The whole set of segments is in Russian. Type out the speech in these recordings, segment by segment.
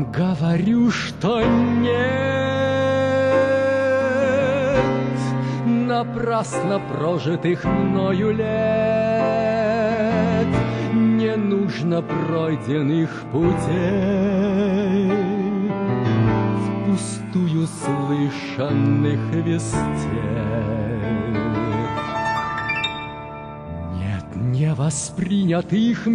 вам говорю, что нет напрасно прожитых мною лет, не нужно пройденных путей, впустую слышанных вестей. Нет невоспринятых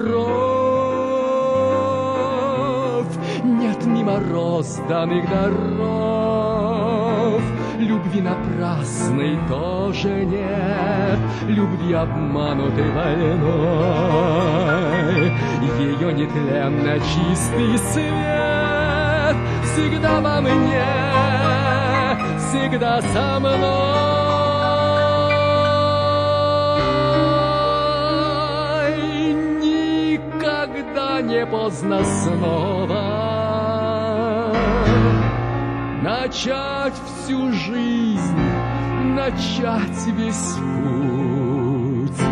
миров, нет мимо розданных даров, любви напрасной тоже нет, любви обманутой вольной. Ее нетленно чистый свет всегда во мне, всегда со мной. Никогда не поздно снова начать всю жизнь, начать весь путь.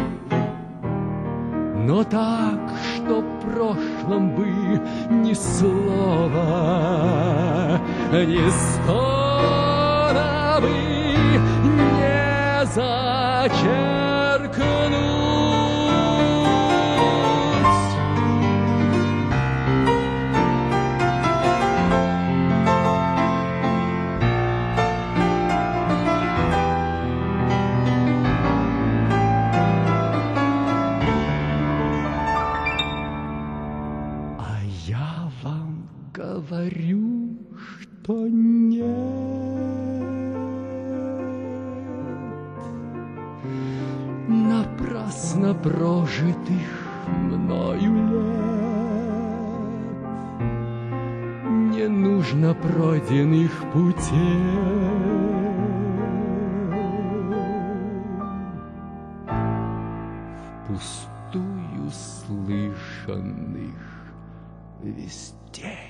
Но так, что в прошлом бы ни слова, ни стона бы не зачеркнуть. Я вам говорю, что нет напрасно прожитых мною лет, не нужно пройденных путей, впустую слышанных вестей.